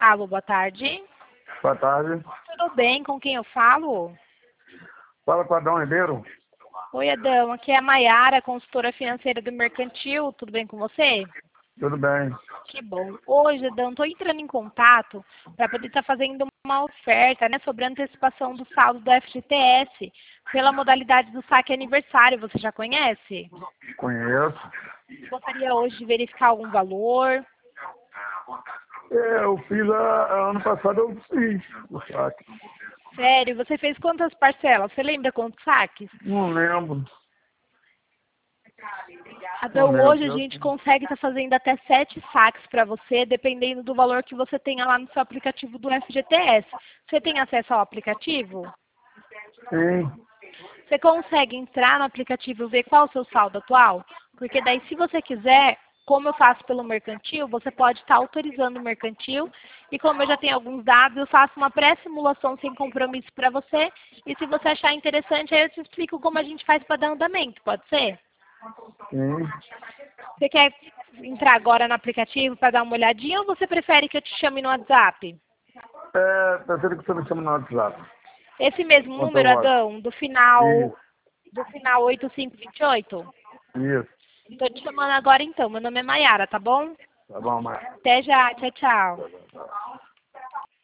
Alô, boa tarde. Boa tarde. Tudo bem? Com quem eu falo? Fala com Adão Ribeiro. Oi, Adão. Aqui é a Maiara, consultora financeira do Mercantil. Tudo bem com você? Tudo bem. Que bom. Hoje, Adão, estou entrando em contato para poder estar fazendo uma oferta, né, sobre a antecipação do saldo do FGTS pela modalidade do saque aniversário. Você já conhece? Conheço. Gostaria hoje de verificar algum valor. Eu fiz ano passado, eu fiz o saque. Sério? Você fez quantas parcelas? Você lembra quantos saques? Não lembro. Adão, Não hoje a lembro. gente consegue estar fazendo até 7 saques para você, dependendo do valor que você tenha lá no seu aplicativo do FGTS. Você tem acesso ao aplicativo? Sim. Você consegue entrar no aplicativo e ver qual é o seu saldo atual? Porque daí, se você quiser, como eu faço pelo Mercantil, você pode estar autorizando o Mercantil. E como eu já tenho alguns dados, eu faço uma pré-simulação sem compromisso para você. E se você achar interessante, aí eu te explico como a gente faz para dar andamento, pode ser? Sim. Você quer entrar agora no aplicativo para dar uma olhadinha ou você prefere que eu te chame no WhatsApp? Prefiro que você me chame no WhatsApp. Esse mesmo Quanto eu número, gosto. Adão, do Isso. final 8528? Isso. Estou te chamando agora então. Meu nome é Maiara, tá bom? Tá bom, mas... Até já. Tchau, tchau.